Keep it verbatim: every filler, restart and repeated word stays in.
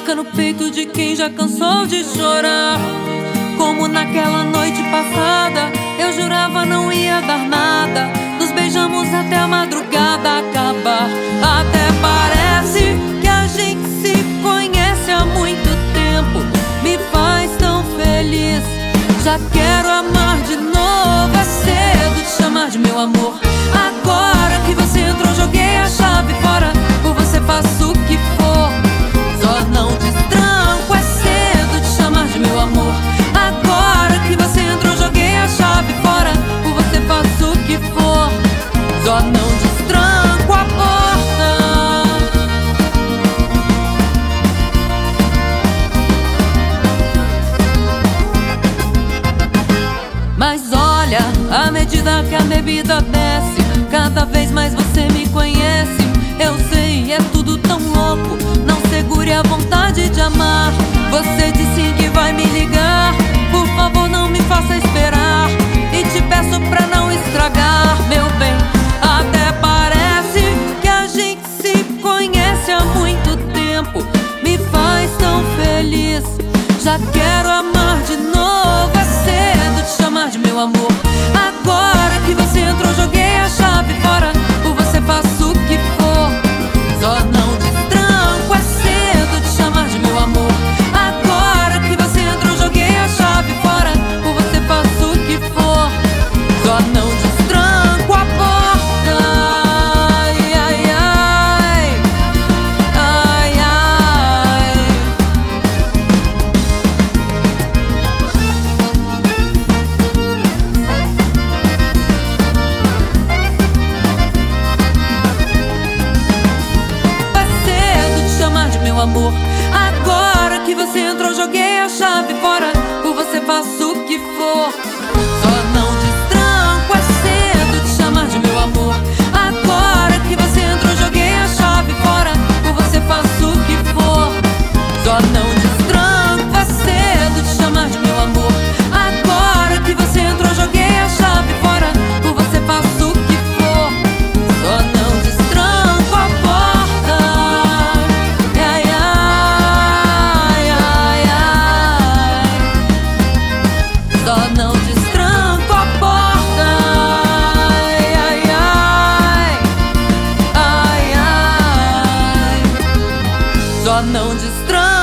faca no peito de quem já cansou de chorar. Como naquela noite passada, eu jurava não ia dar nada. Nos beijamos até a madrugada acabar. Até parece que a gente se conhece há muito tempo. Me faz tão feliz, já quero amar de novo. É cedo te chamar de meu amor. Agora que você entrou, joguei a chave fora. Por você faço o que for, só não destranco. É cedo te chamar de meu amor. Agora que você entrou, joguei a chave fora. Por você faço o que for, só não destranco a porta. Mas olha, à medida que a bebida desce, cada vez mais você me conhece. Eu sei, é tudo tão louco, não segure a vontade de amar. Você disse que vai me ligar, por favor não me faça esperar. E te peço pra não estragar, meu bem. Até parece que a gente se conhece há muito tempo. Me faz tão feliz, já quero amar de novo. É cedo te chamar de meu amor. Agora que você entrou, joguei a chave fora. Por você faço o que for, só não destranco. É cedo te chamar de meu amor. Agora que você entrou, joguei a chave fora. Por você faço o que for, só não destranco a porta. Ai, ai, ai, ai, ai. Meu amor, agora que você entrou, joguei a chave fora. Por você faço o que for, só não destranco. É cedo te chamar de meu amor. Agora que você entrou, joguei a chave fora. Por você faço o que for, só não destranco. É cedo te chamar de meu amor. Agora que você entrou, joguei a chave fora. Por você faço o que for, só não destranco a porta. Só não destranco a porta. Ai, ai, ai, ai, ai. Só não destranco.